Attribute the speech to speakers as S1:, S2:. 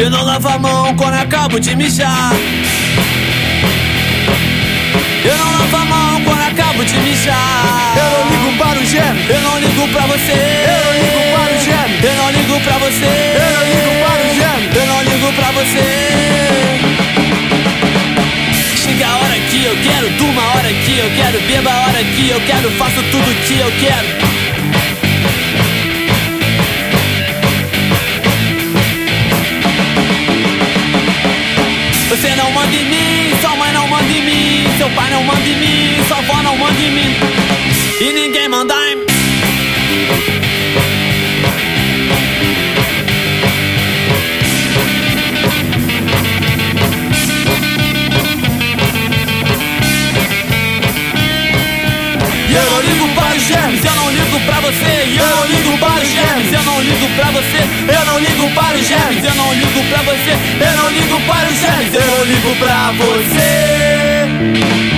S1: Eu não lavo a mão quando acabo de mijar. Eu não lavo a mão quando acabo de mijar.
S2: Eu não ligo para o gêmeo.
S1: Eu não ligo pra você.
S2: Eu não ligo para o gêmeo.
S1: Eu não ligo pra você.
S2: Eu não ligo para o gêmeo.
S1: Eu não ligo pra você. Chega a hora que eu quero, durma a hora que eu quero, beba a hora que eu quero, faço tudo que eu quero. Você não manda em mim, sua mãe não manda em mim, seu pai não manda em mim, sua avó não manda em mim, e ninguém manda em mim. Eu não ligo para os gêmeos, eu não ligo pra você. Eu não ligo para os gêmeos, eu não ligo pra você. Eu não ligo para os gêmeos, eu não ligo pra você. Eu não ligo para os gêmeos, eu não ligo pra você.